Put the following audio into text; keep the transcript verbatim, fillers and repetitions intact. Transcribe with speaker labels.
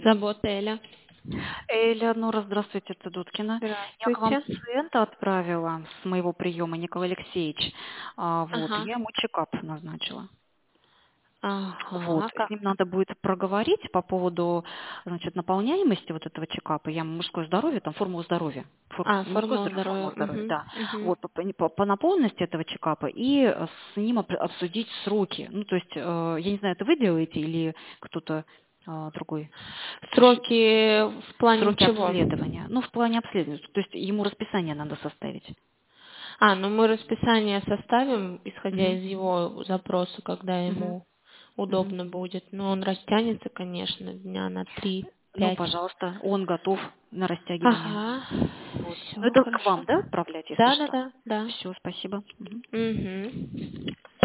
Speaker 1: Забота Эля.
Speaker 2: Элеонора, здравствуйте, это Дудкина. Я к вам
Speaker 1: Здравствуйте.
Speaker 2: пациента отправила с моего приема, Николай Алексеевич. А, вот,
Speaker 1: Ага.
Speaker 2: я ему чекап назначила. Вот,
Speaker 1: Ага.
Speaker 2: с
Speaker 1: Как?
Speaker 2: ним надо будет проговорить по поводу, значит, наполняемости вот этого чекапа. Я ему мужское здоровье, там формулу здоровья. Фор-
Speaker 1: А,
Speaker 2: не мужское
Speaker 1: формула
Speaker 2: здоровье,
Speaker 1: здоровья.
Speaker 2: формула здоровья,
Speaker 1: Угу.
Speaker 2: да.
Speaker 1: Угу.
Speaker 2: Вот, по, по- по наполненности этого чекапа и с ним об- обсудить сроки. Ну, то есть, э, я не знаю, это вы делаете или кто-то э, другой?
Speaker 1: Сроки в плане
Speaker 2: Сроки
Speaker 1: чего?
Speaker 2: обследования. Ну, в плане обследования. То есть ему расписание надо составить.
Speaker 1: А, ну мы расписание составим, исходя
Speaker 2: Мгм.
Speaker 1: из его запроса, когда
Speaker 2: Мгм.
Speaker 1: ему
Speaker 2: Мгм.
Speaker 1: удобно будет. Но он растянется, конечно, дня на
Speaker 2: Ну,
Speaker 1: три-пять.
Speaker 2: пожалуйста, он готов на растягивание.
Speaker 1: Ага.
Speaker 2: Вот. Ну,
Speaker 1: Все,
Speaker 2: это к вам,
Speaker 1: хорошо.
Speaker 2: да, отправлять, если
Speaker 1: Да, да,
Speaker 2: что?
Speaker 1: да, да.
Speaker 2: Все, спасибо. Мгм.
Speaker 1: Угу.